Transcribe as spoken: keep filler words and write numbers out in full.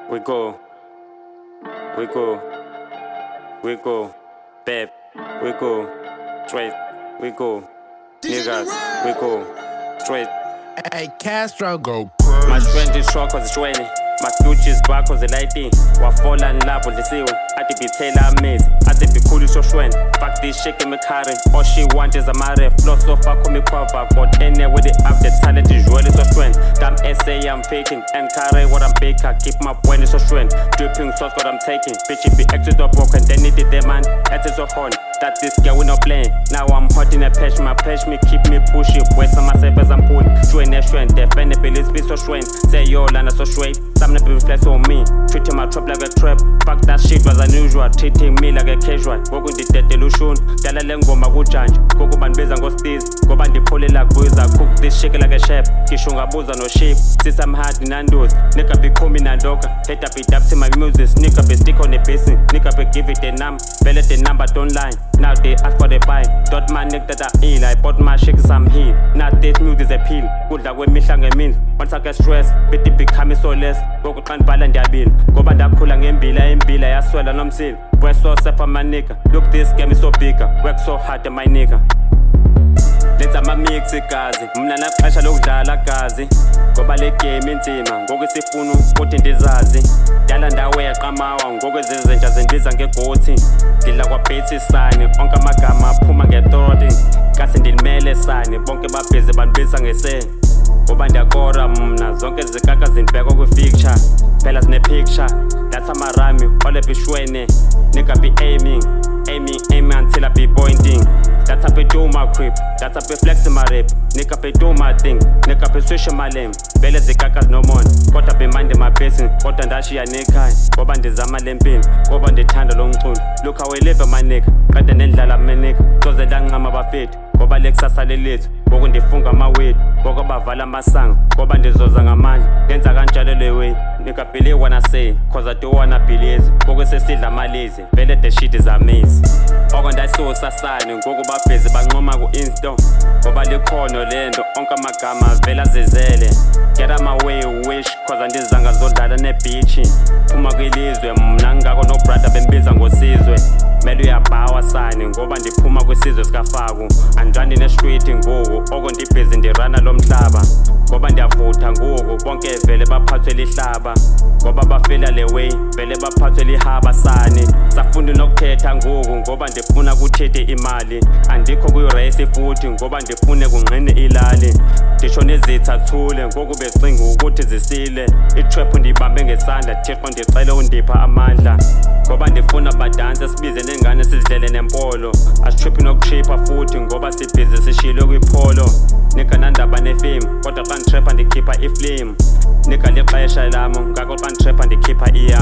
We go, we go, we go, babe, we go, straight, we go, niggas, we go, straight. Hey, Castro, go. My strength is strong cause it's raining. My future is bright cause the lighting. Wafola in love with the seal. I think be Taylor Maze. I think be cool so shwen. Fuck this shit in my car. All she wants is a mare. Flow so far come me cover. Got in there with it up the talent is really so shwen. Damn essay I'm faking. And carry what I'm baking. Keep my point is so shwen. Dripping sauce what I'm taking. Bitch it be exit or broken. Then it did the man. It is so horn. That this girl we not playing. Now I'm hot in a patch. My patch me keep me pushing. West on myself as I'm pulling. Shwen a shwen. Defend the police be so shwen. Say yo lana so straight. Some of people flex on me, treating my trap like a trap. Fuck that shit was unusual, treating me like a casual. Goku did that delusion, dala lengo makujanj. Goku banbeza ngo steez, go bandi pole like buza. Cook this shit like a chef, kishunga buza no shape. Since I'm hard in nandos, nigga be coming and dog. Head up it up to my music, nigga be stick on the basin. Nigga be give it a num, bellet the number don't lie. Now they ask for the buy, dot my neck that I ill. I bought my shakes I'm here. Now this music is a pill, good like when me shange means. Once I get stressed, bitty become so less. Goku can't balance their bill. Go back that cool and embila, embila, I swell and I'm still. Work so set for my nigga. Look, this game is so bigger. Work so hard to my nigga. Let's my mix it, gazi. Mnana kasha look dala gazi. Go back the game in tima. Go get sifunu, put in disazi. Dala ndawe ya kamawa. Go get zizenja zendiza nge goti. Dila kwa peti sani. Onka magama, puma get thordy. Kasi ndilmele sani. Bonke babhizi banbisa ngese. Goba ndiyakora mna zonke zikaka zinibheka kwi-picture phela sine-picture that's amarami all ebishwene nigga be aiming aiming aiming until I be pointing that's how I do my creep that's how I flex my rap nigga be do my thing nigga be switch my lane vele zikaka zinomona kodwa be minding my business kodwa ndashiya nekhaya ngoba ndizama le mpilo ngoba ndithanda lo mculo look how we live my nigga qeda nendlala my nigga soze ndancama bafethu ngoba lekusasa lelethu ngoku ndifunga amawethu ngoba bavala amasango ngoba ndizoza ngamandla ndenza kanjalo le way nigga believe what I say cause I do wanna believe ngoku sesidla amalize vele the shit is amazing oko ndayisusa sani ngoku babhizi banqoma ku-insta ngoba likhono lento onke amagama vela zizele get out my way wish cause andizanga zodlala nebhichi phuma kwilizwe mna ngako no brother bembiza ngosizwe mele uyabhawa sani ngoba ndiphuma kwisizwe sikafaku andrandi ne-street ngoku oko ndibhizi ndirana lo mhlaba ngoba ndiyavutha ngoku bonke vele baphathwe lihlaba ngoba bafela le way vele baphathwe lihaba sani safunda nokuthetha ngoku ngoba ndifuna kuthethe imali andikho kuyirace futhi ngoba ndifune kungqine ilali ndisho nezitha thule ngoku becinga ukuthi zisile itrap ndiyibambe ngesandla thixo ndicele undipha amandla ngoba ndifuna badanse sibize nengane sizidlele nempolo asitriphi nokutripha futhi ngoba sibhizi sishilo kwipholo nika nandaba nefame kodwa xa nditrapha ndikhipha iflame nika lixesha lamo ngako xa nditrapha ndikhipha iya